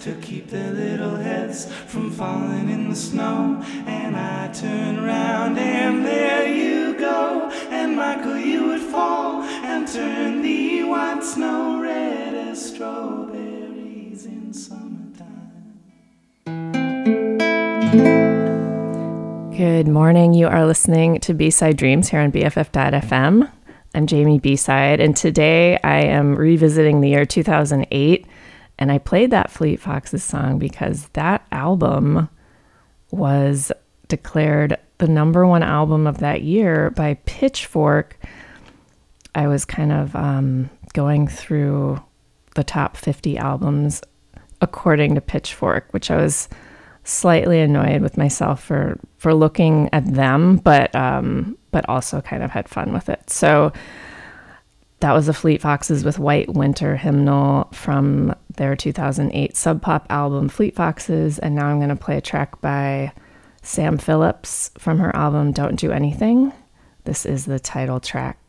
to keep their little heads from falling in the snow. And I turn around and there you go. And Michael, you would fall and turn the white snow red as strawberries in summertime. Good morning. You are listening to B-Side Dreams here on BFF.FM. I'm Jamie B-Side, and today I am revisiting the year 2008, and I played that Fleet Foxes song because that album was declared the #1 album of that year by Pitchfork. I was kind of going through the top 50 albums according to Pitchfork, which I was slightly annoyed with myself for looking at them, but also kind of had fun with it. So that was the Fleet Foxes with White Winter Hymnal from their 2008 Sub Pop album Fleet Foxes. And now I'm going to play a track by Sam Phillips from her album Don't Do Anything. This is the title track.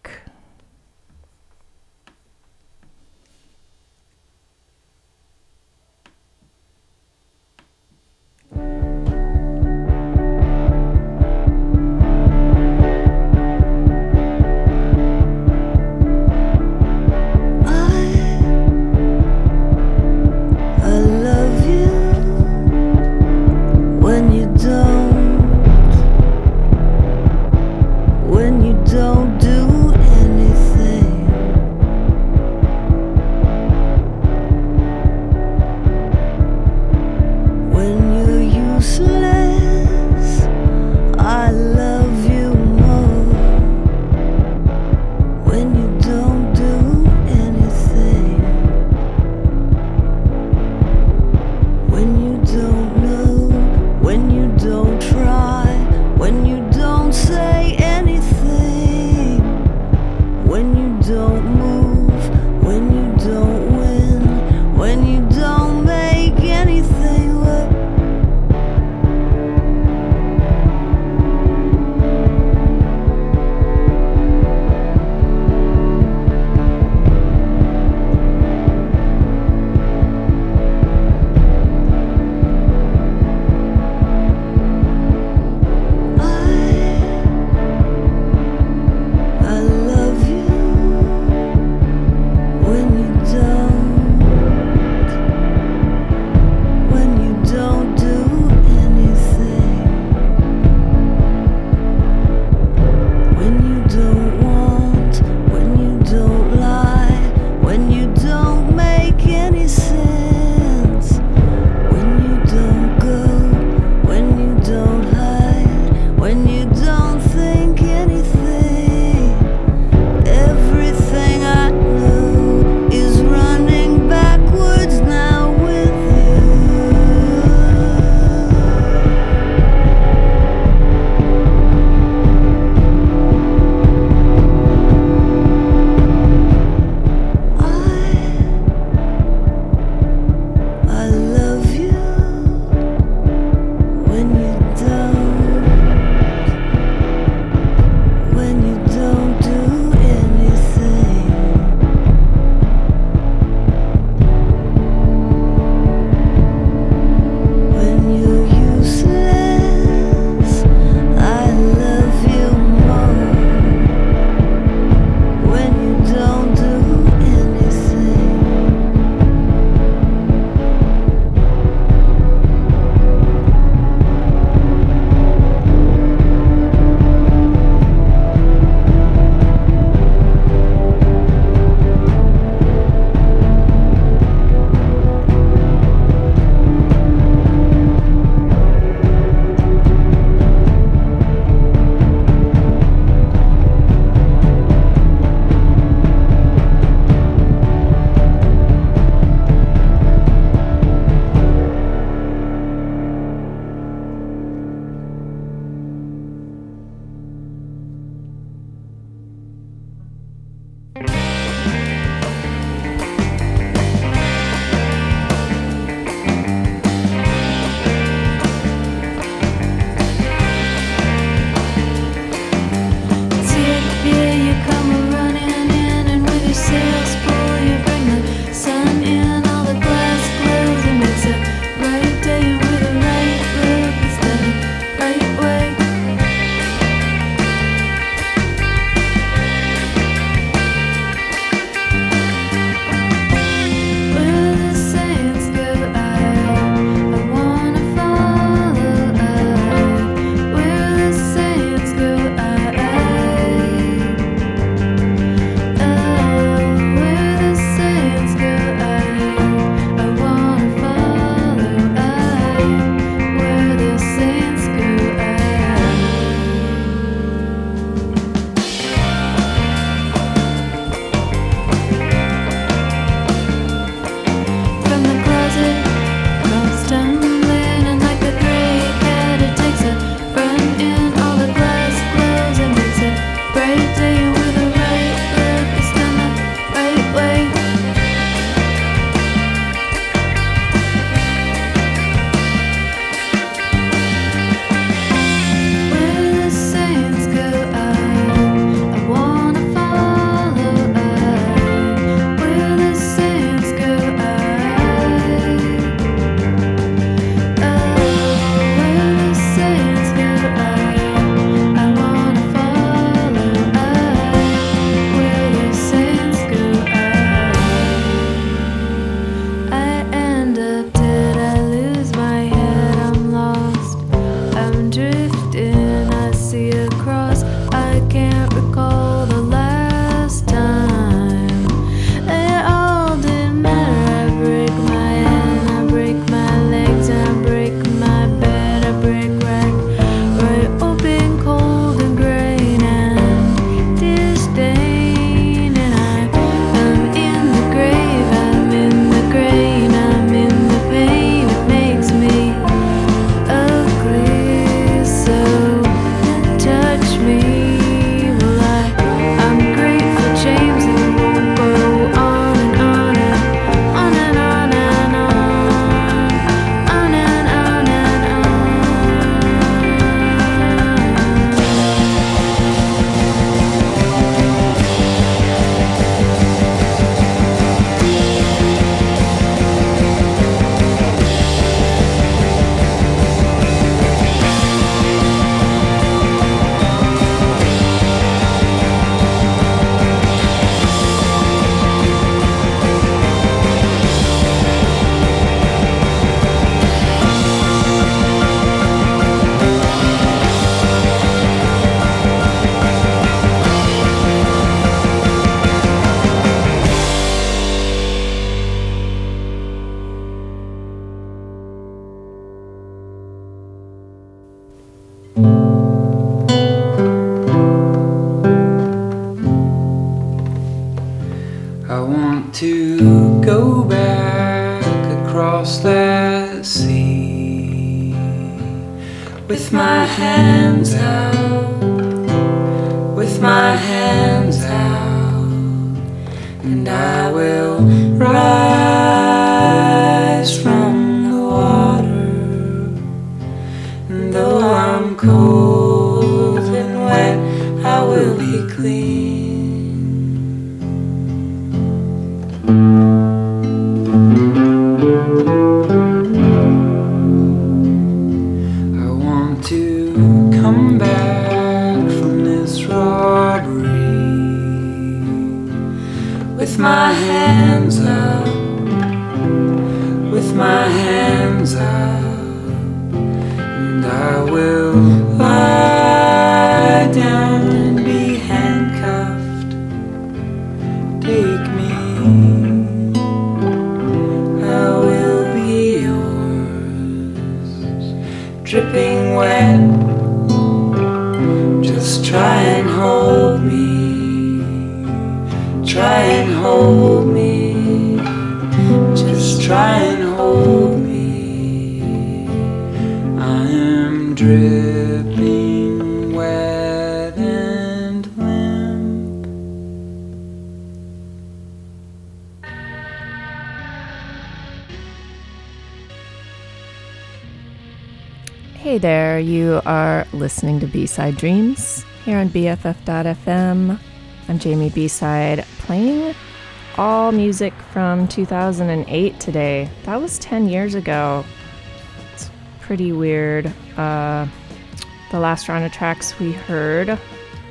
When you don't do anything. cross. I can't recall the last time. It all didn't matter. I break my hand, I break my legs, I break my bed, I break right open, cold and gray and disdain. And I'm in the grave, I'm in the grain, I'm in the pain. It makes me ugly, so touch me. Well, I'm grateful, James, and it won't go on and on and on and on and on and on and on. I want to go back across that sea with my hands out, with my hands out, and I will rise from the water. And though I'm cold and wet, I will be clean. I want to come back from this robbery with my hands up, with my hands up, and I will lie down and be handcuffed. Take me, I will be yours, dripping wet. Just try and hold me, try and hold me, just try and hold me. I am dripping wet and limp. Hey there, you are listening to B-Side Dreams here on BFF.FM. I'm Jamie B-Side, playing all music from 2008 today. That was 10 years ago. It's pretty weird. The last round of tracks we heard,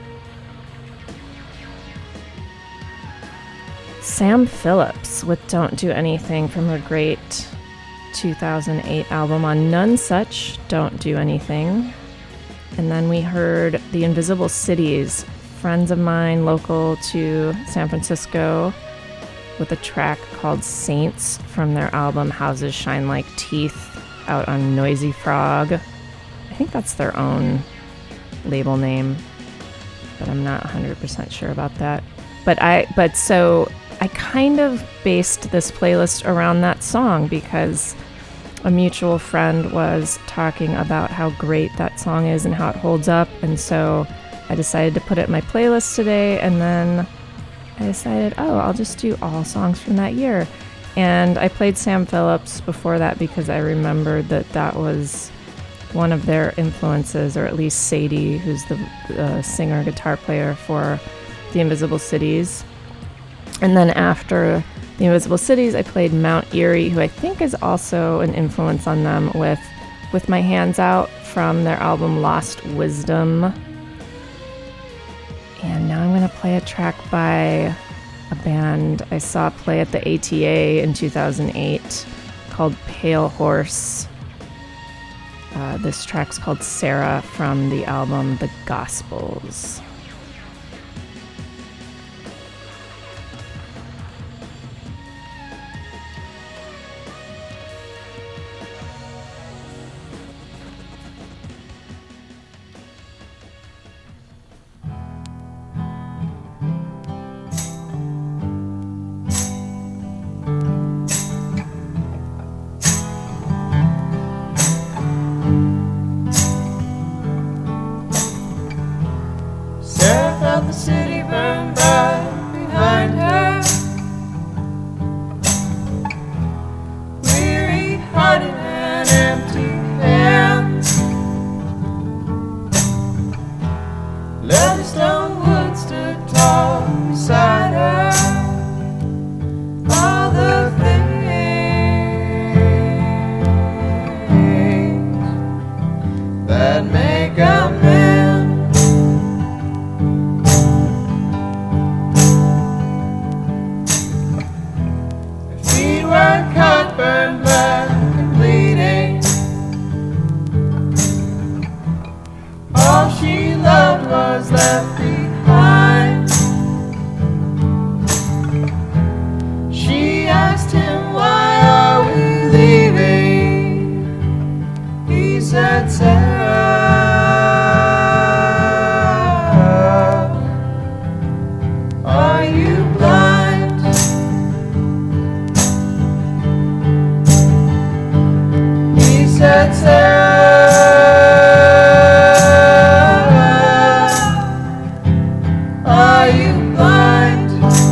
Sam Phillips with Don't Do Anything from her great 2008 album on None Such, Don't Do Anything. And then we heard The Invisible Cities, friends of mine local to San Francisco, with a track called Saints from their album Houses Shine Like Teeth, out on Noisy Frog. I think that's their own label name, but I'm not 100% sure about that. So I kind of based this playlist around that song because a mutual friend was talking about how great that song is and how it holds up, and so I decided to put it in my playlist today, and then I decided, I'll just do all songs from that year. And I played Sam Phillips before that because I remembered that was one of their influences, or at least Sadie, who's the singer guitar player for The Invisible Cities. And then after The Invisible Cities, I played Mount Eerie, who I think is also an influence on them, with My Hands Out from their album Lost Wisdom. And now I'm going to play a track by a band I saw play at the ATA in 2008 called Pale Horse. This track's called Sarah from the album The Gospels. The city burned by behind her, weary-hearted and empty hands. Leatherstone wood stood tall beside her. All the things that make a man. Cut, burned black and bleeding. All she loved was left behind. She asked him, "Why are we leaving?" He said, "Sarah, are you blind?" Said, "Sarah, are you blind?"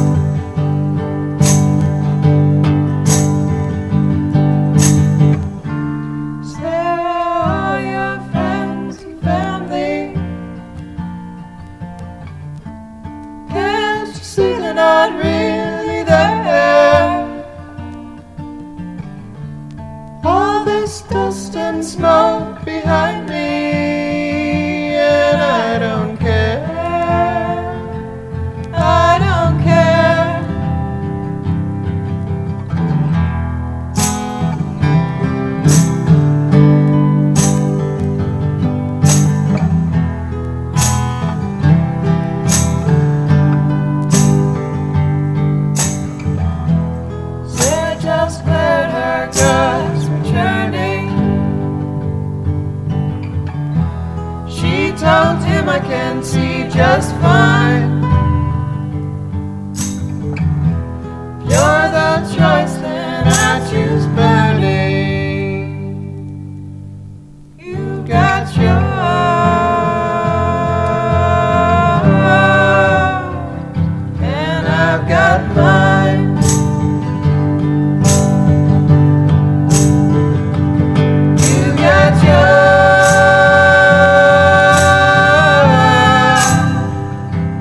Sarah, all your friends and family, can't you see they're not really there? All this dust and smoke behind me, and I don't care. I don't care. Sarah just cleared her guts returning. She told him, "I can see just fine. You're the choice, then I choose burning. You got yours, and I've got mine." You got yours,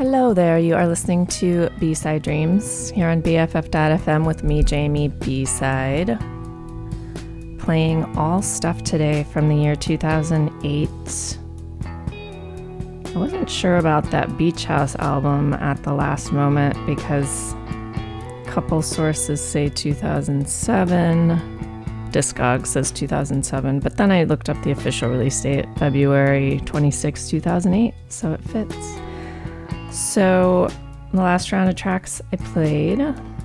Hello there, you are listening to B-Side Dreams here on BFF.FM with me, Jamie B-Side. Playing all stuff today from the year 2008. I wasn't sure about that Beach House album at the last moment because a couple sources say 2007, Discog says 2007, but then I looked up the official release date, February 26, 2008, so it fits. So, the last round of tracks I played,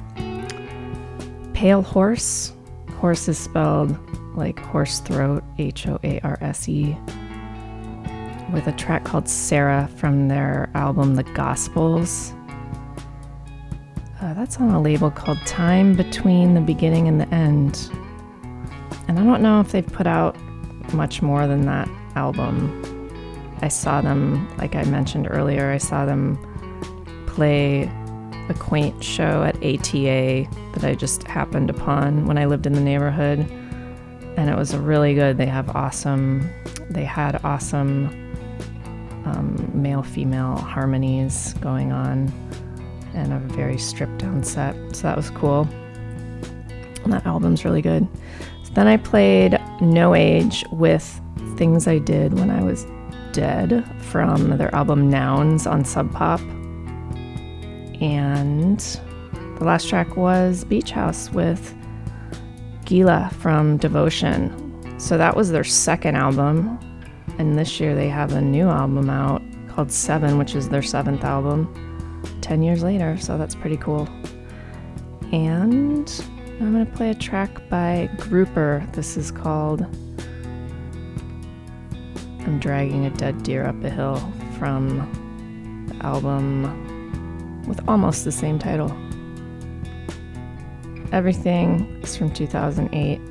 Pale Horse. Horse is spelled like horse throat, H-O-A-R-S-E, with a track called Sarah from their album The Gospels. That's on a label called Time Between the Beginning and the End. And I don't know if they've put out much more than that album. I saw them, like I mentioned earlier, I saw them play a quaint show at ATA that I just happened upon when I lived in the neighborhood. And it was really good. They had awesome male-female harmonies going on and a very stripped-down set. So that was cool. And that album's really good. So then I played No Age with Things I Did When I Was Dead from their album Nouns on Sub Pop. And the last track was Beach House with Gila from Devotion. So that was their second album. And this year they have a new album out called Seven, which is their seventh album 10 years later. So that's pretty cool. And I'm going to play a track by Grouper. This is called I'm Dragging a Dead Deer Up a Hill from the album with almost the same title. Everything is from 2008.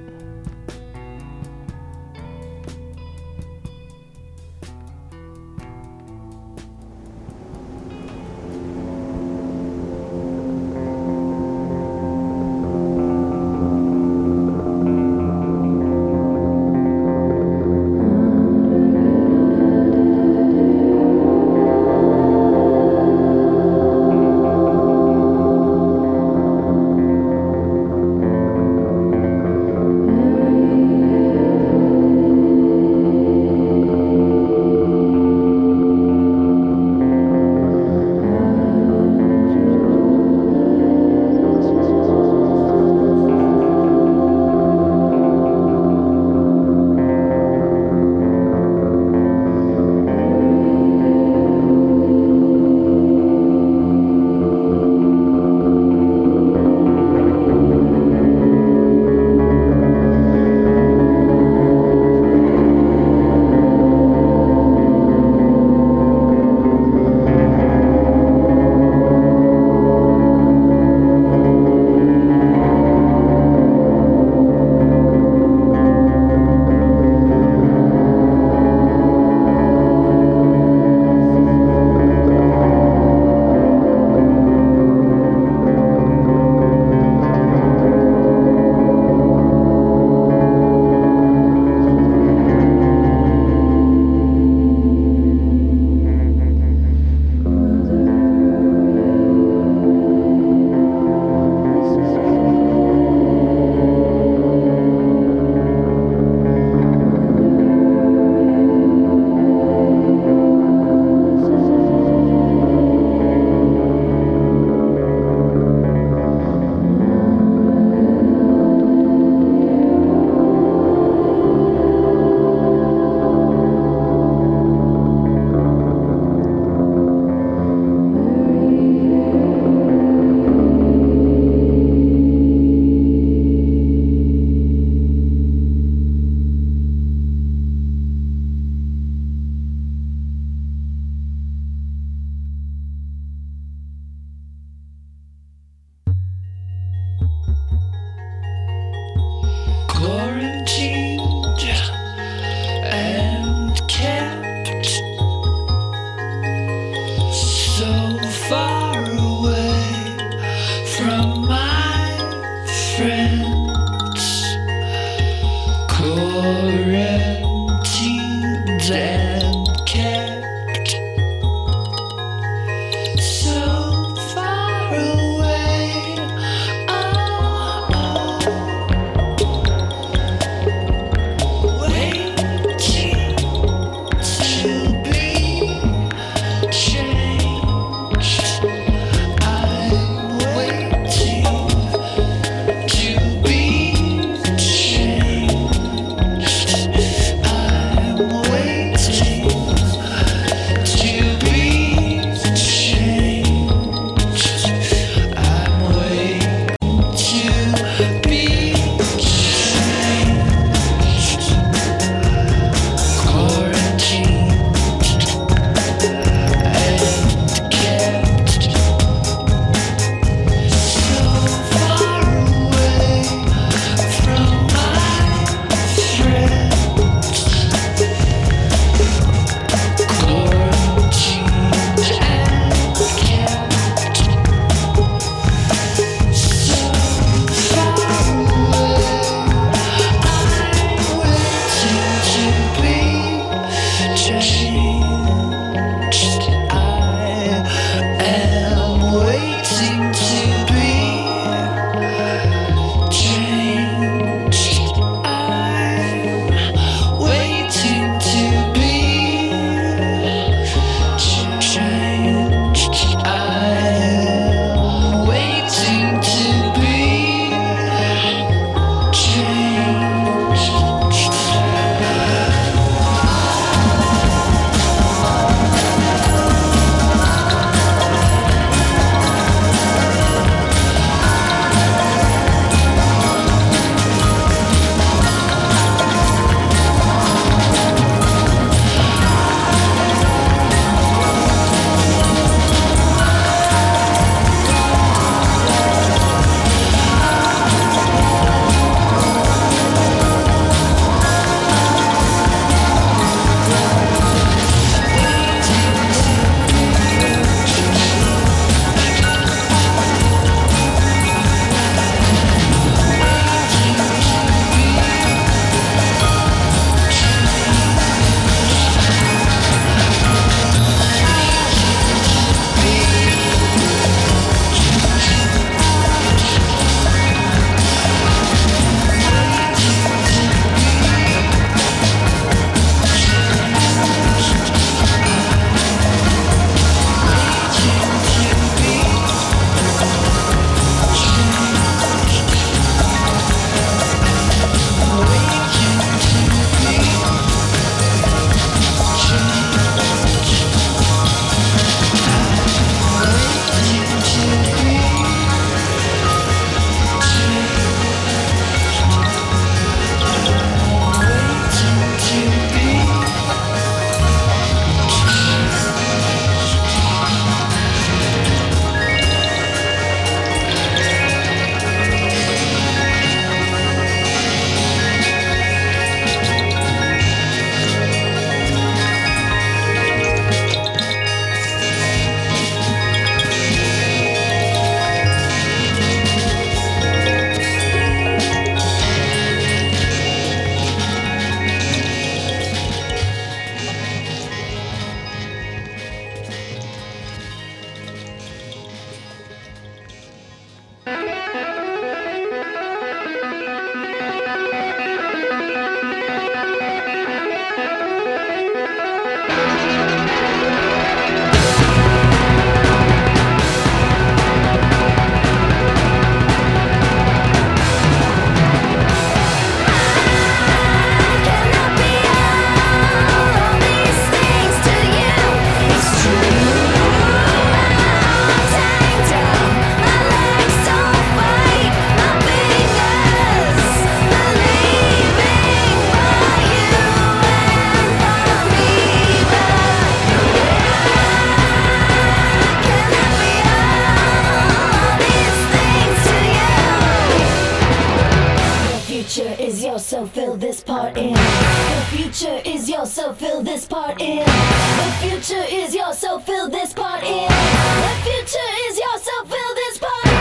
yourself, fill this part in. The future is yourself, fill this part in. The future is yourself, fill this part in. The future is yourself, fill this part in.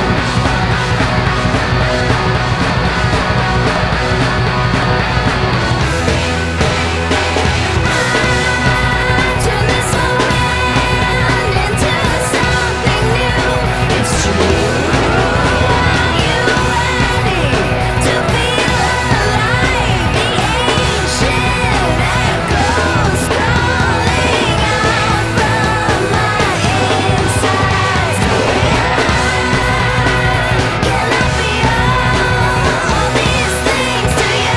Turn this moment into something new. It's true. Are you ready to feel alive? The ancient echoes calling out from my insides. Cannot be all these things to you.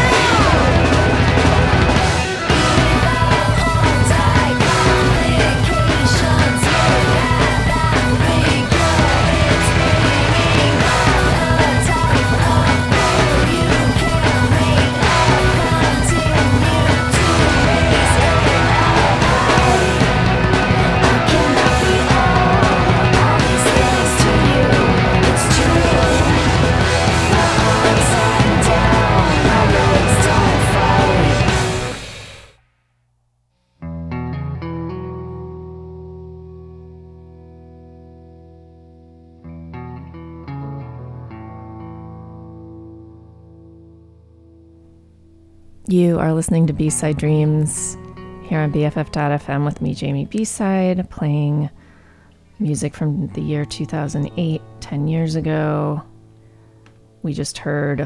You are listening to B-Side Dreams here on BFF.FM with me, Jamie B-Side, playing music from the year 2008, 10 years ago. We just heard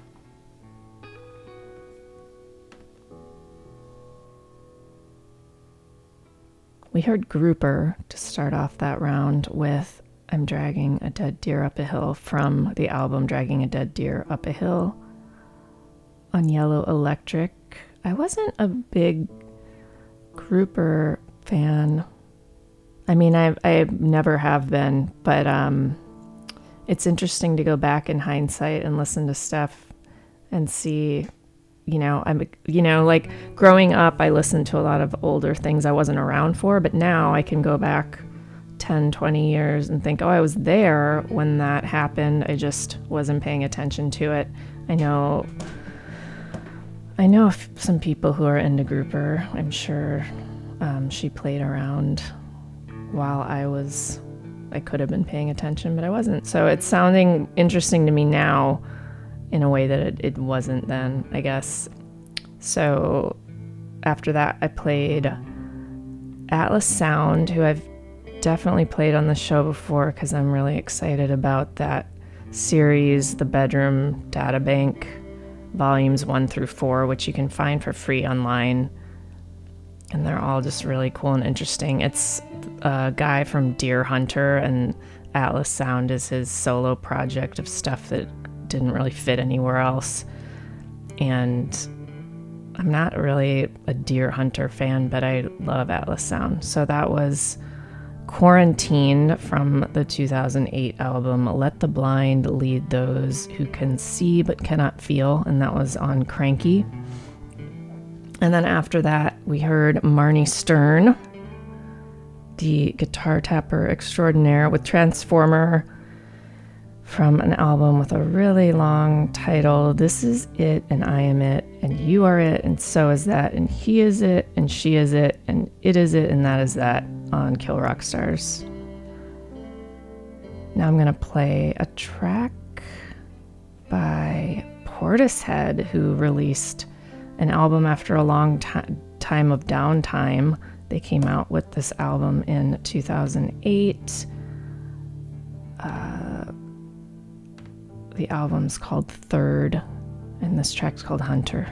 Grouper to start off that round with I'm Dragging a Dead Deer Up a Hill from the album Dragging a Dead Deer Up a Hill on Yellow Electric. I wasn't a big Grouper fan. I mean, I never have been, but it's interesting to go back in hindsight and listen to stuff and see, like growing up, I listened to a lot of older things I wasn't around for, but now I can go back 10, 20 years and think, oh, I was there when that happened. I just wasn't paying attention to it. I know some people who are into Grouper. I'm sure she played around while I could have been paying attention, but I wasn't. So it's sounding interesting to me now in a way that it wasn't then, I guess. So after that, I played Atlas Sound, who I've definitely played on the show before because I'm really excited about that series, The Bedroom Databank, volumes 1 through 4, which you can find for free online. And they're all just really cool and interesting. It's a guy from Deer Hunter, and Atlas Sound is his solo project of stuff that didn't really fit anywhere else. And I'm not really a Deer Hunter fan, but I love Atlas Sound. So that was Quarantine from the 2008 album Let the Blind Lead Those Who Can See But Cannot Feel, and that was on Cranky. And then after that, we heard Marnie Stern, the guitar tapper extraordinaire, with Transformer from an album with a really long title. This is it, and I am it, and you are it, and so is that, and he is it, and she is it, and it is it, and that is that, on Kill Rock Stars. Now I'm going to play a track by Portishead, who released an album after a long time of downtime. They came out with this album in 2008. The album's called Third, and this track's called Hunter.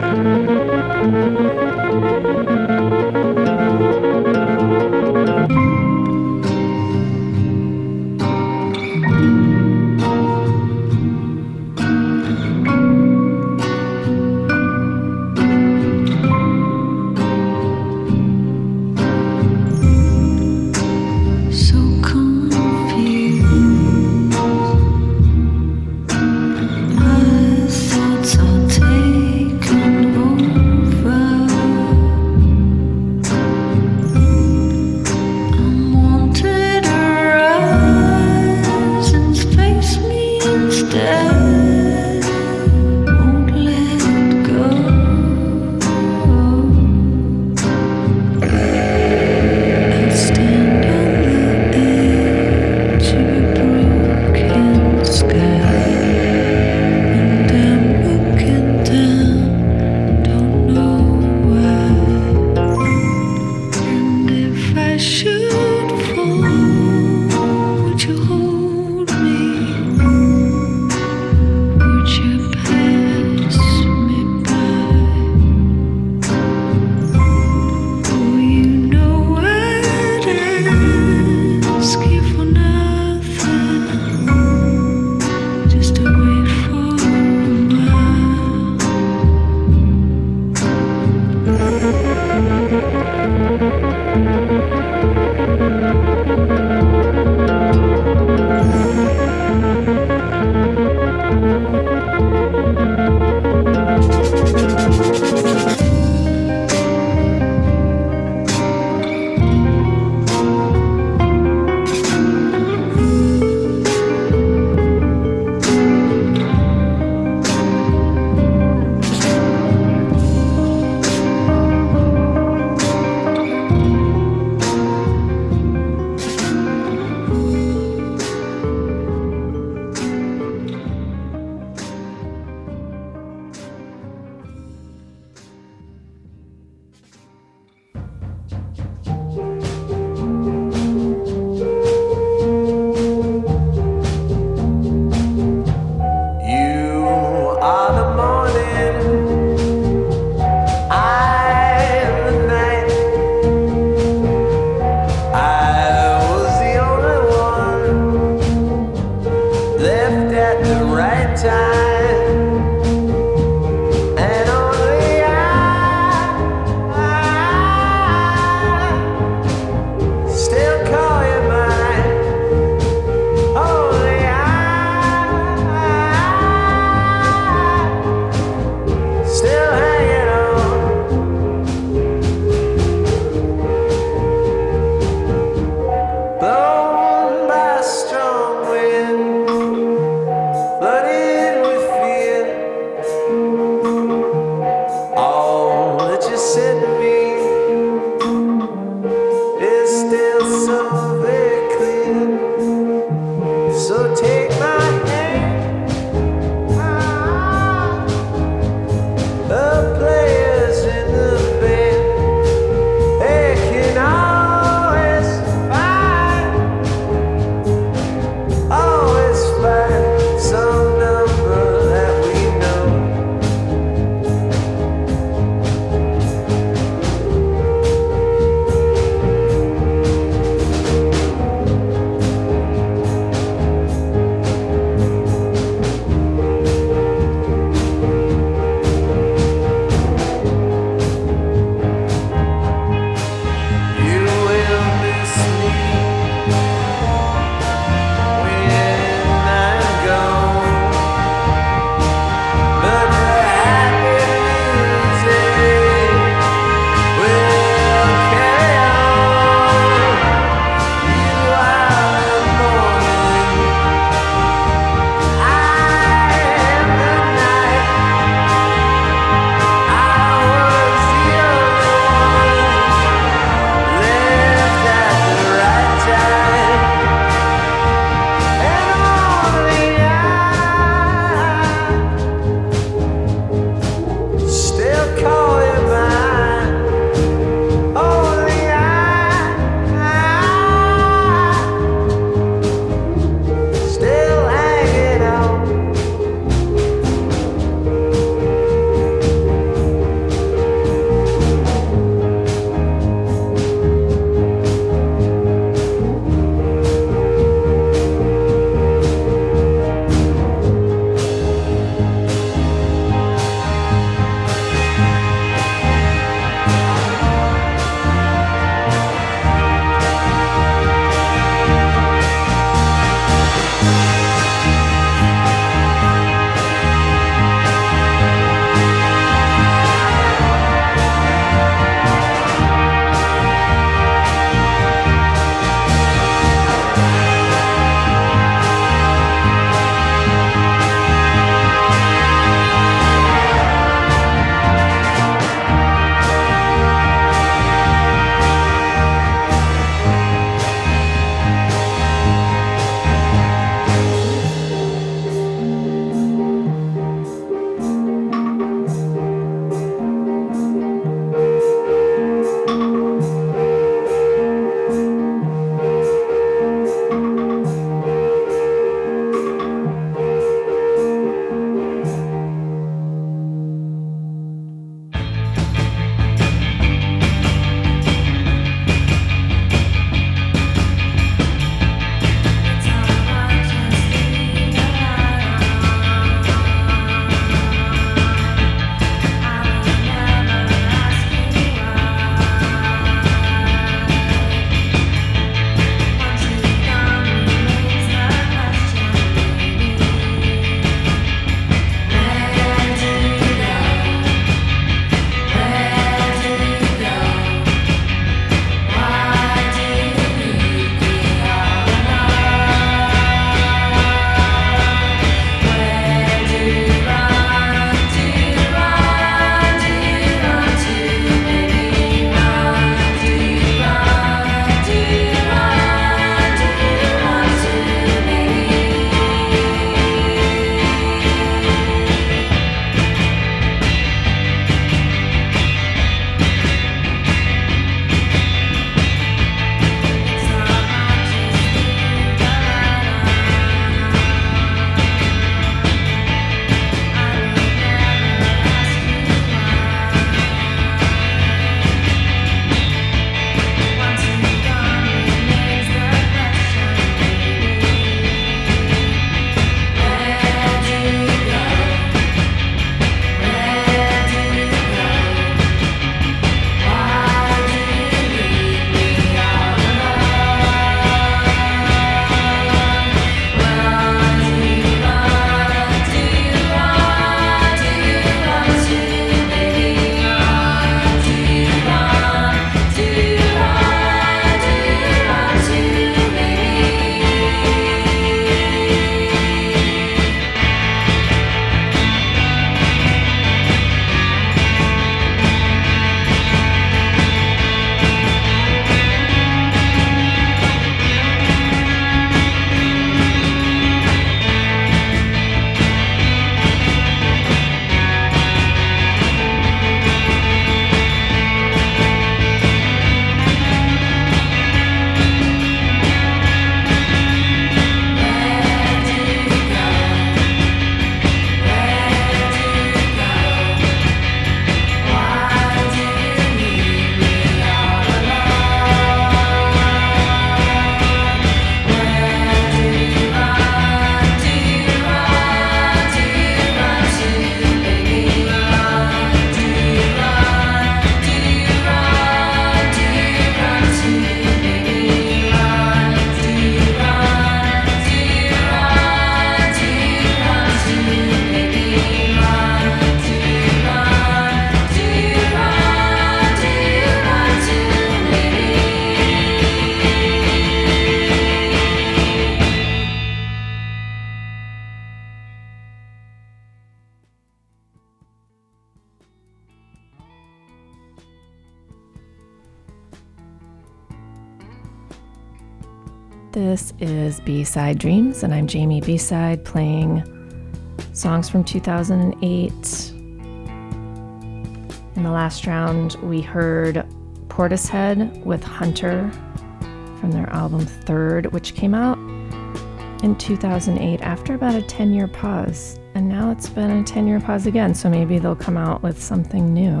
This is B-Side Dreams, and I'm Jamie B-Side playing songs from 2008. In the last round, we heard Portishead with Hunter from their album Third, which came out in 2008 after about a 10-year pause. And now it's been a 10-year pause again, so maybe they'll come out with something new.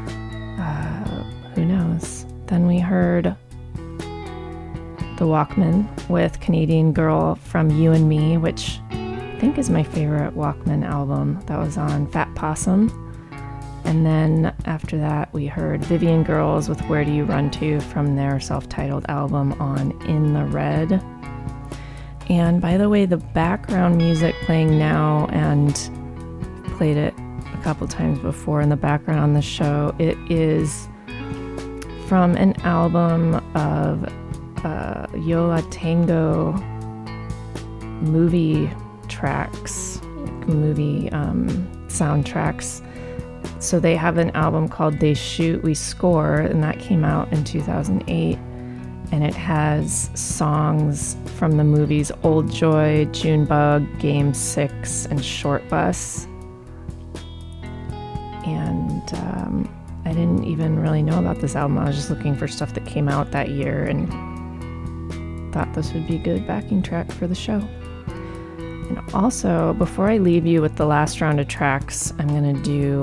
Who knows? Then we heard The Walkmen with Canadian Girl from You and Me, which I think is my favorite Walkmen album. That was on Fat Possum. And then after that, we heard Vivian Girls with Where Do You Run To from their self-titled album on In the Red. And by the way, the background music playing now, and played it a couple times before in the background on the show, it is from an album of Yo La Tengo movie tracks, movie soundtracks. So they have an album called They Shoot, We Score, and that came out in 2008. And it has songs from the movies Old Joy, Junebug, Game 6, and Short Bus. And I didn't even really know about this album. I was just looking for stuff that came out that year and thought this would be a good backing track for the show. And also, before I leave you with the last round of tracks, I'm gonna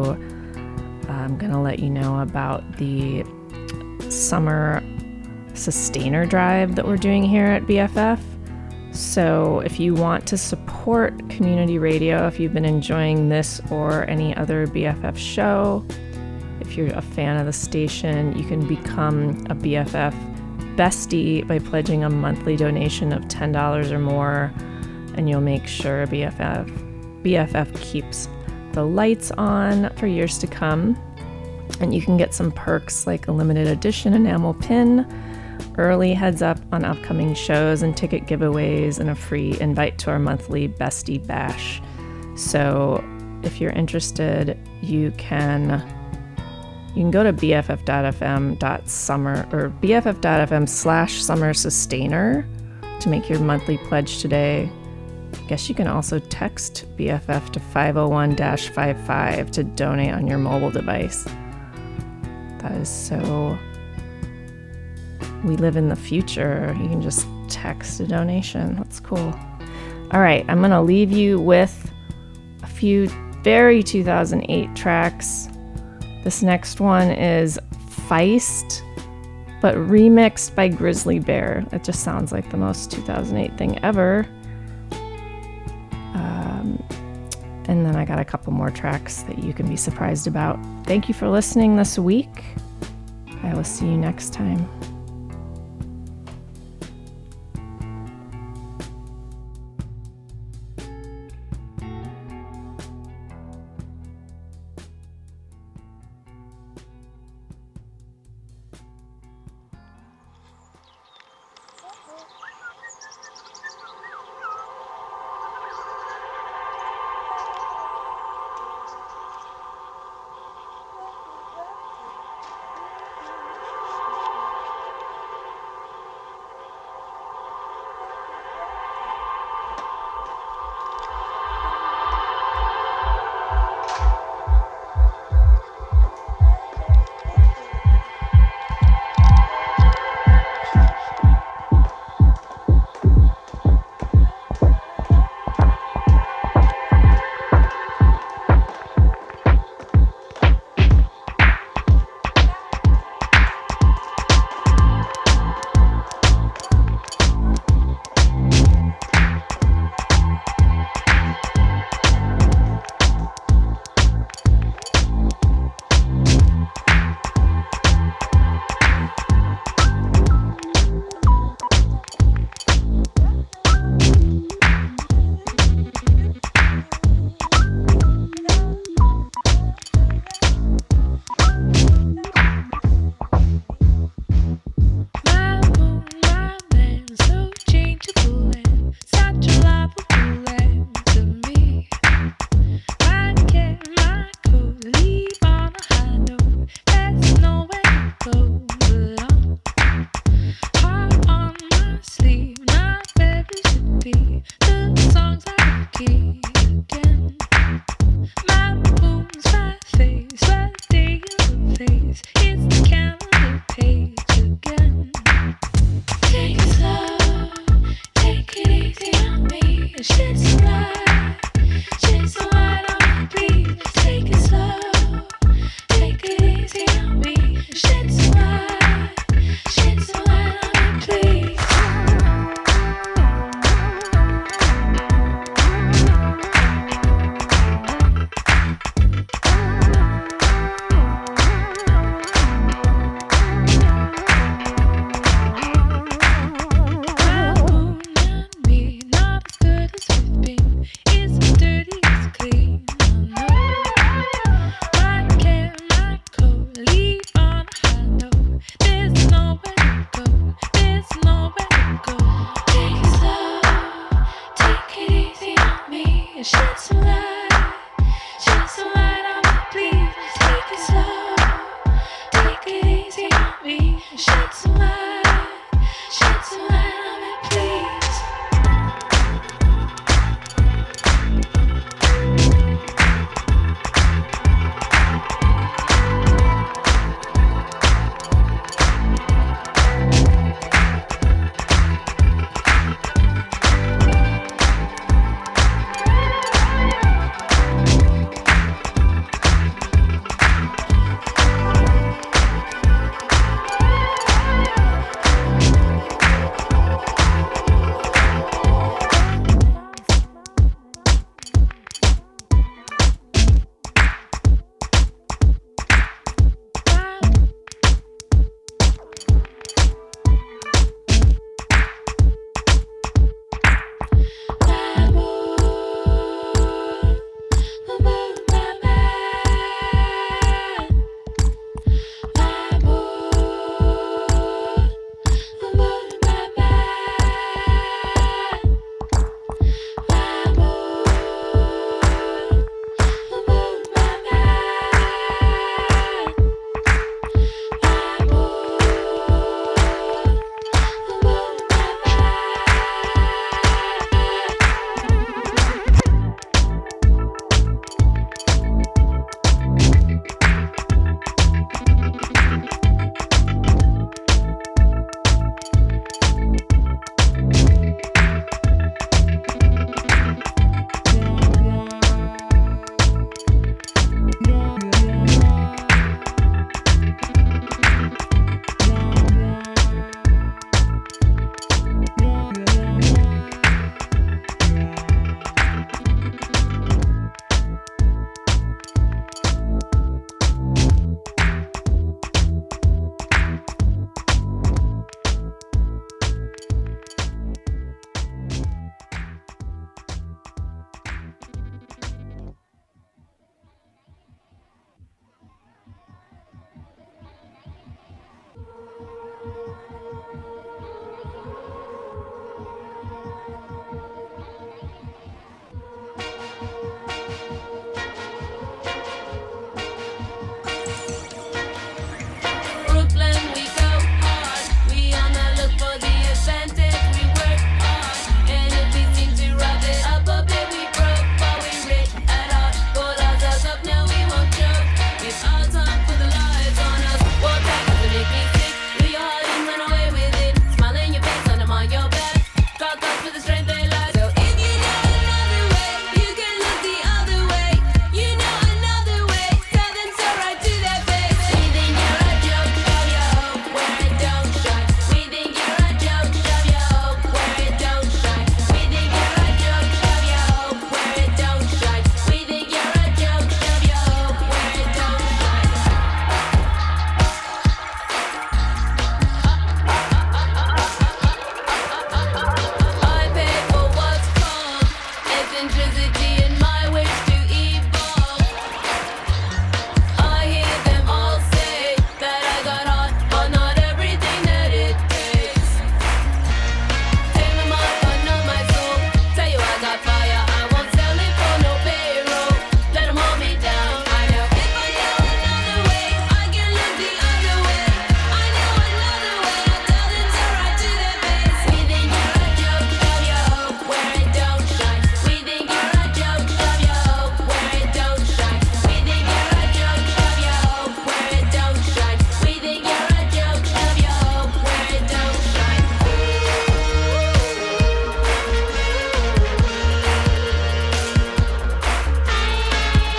let you know about the summer sustainer drive that we're doing here at BFF. So if you want to support community radio, if you've been enjoying this or any other BFF show, if you're a fan of the station, you can become a BFF bestie by pledging a monthly donation of $10 or more, and you'll make sure BFF keeps the lights on for years to come. And you can get some perks like a limited edition enamel pin, early heads up on upcoming shows and ticket giveaways, and a free invite to our monthly Bestie Bash. So if you're interested, you can go to bff.fm.summer or bff.fm/summer sustainer to make your monthly pledge today. I guess you can also text BFF to 501-55 to donate on your mobile device. That is so... We live in the future. You can just text a donation. That's cool. All right, I'm going to leave you with a few very 2008 tracks. This next one is Feist, but remixed by Grizzly Bear. It just sounds like the most 2008 thing ever. And then I got a couple more tracks that you can be surprised about. Thank you for listening this week. I will see you next time.